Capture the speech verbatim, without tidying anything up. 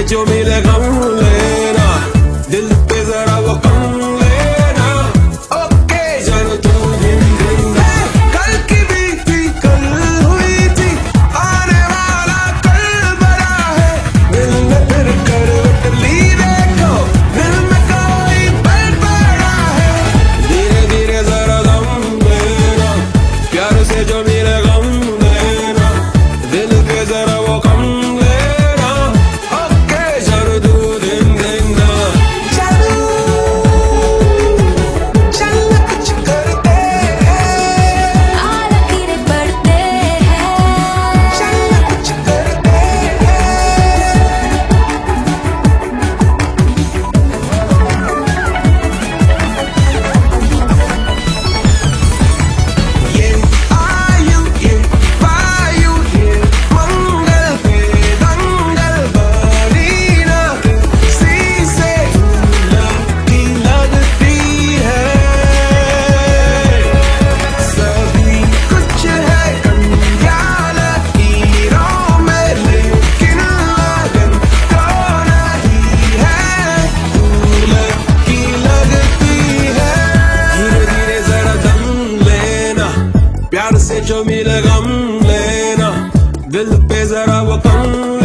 जो मिले गम लेना, दिल पे जरा वो कम लेना। ओके जानो तू दिन दिन कल की बीती कल हुई थी, आने वाला कल बड़ा है। दिल में फिर करवट ली देखो, दिल में कोई पल पड़ा है। धीरे धीरे जरा दम लेना, प्यार से जो मिले गम लेना, दिल पे जरा वो कम लेना। ओके जानो तू दिन दिन चलो चलो कुछ करते हैं, लकीरें पढ़ते हैं, चलो कुछ करते हैं। ये आयु ये वायु ये मंगल पे दंगल बनी ना, किसी से लगी लगती है। सभी कुछ है कंगाल हीरों में, लेकिन लगन तो नहीं है, तू लगी लगती है। धीरे धीरे जरा दम लेना, प्यार से जो मिले गम लेना, दिल पे जरा वो कम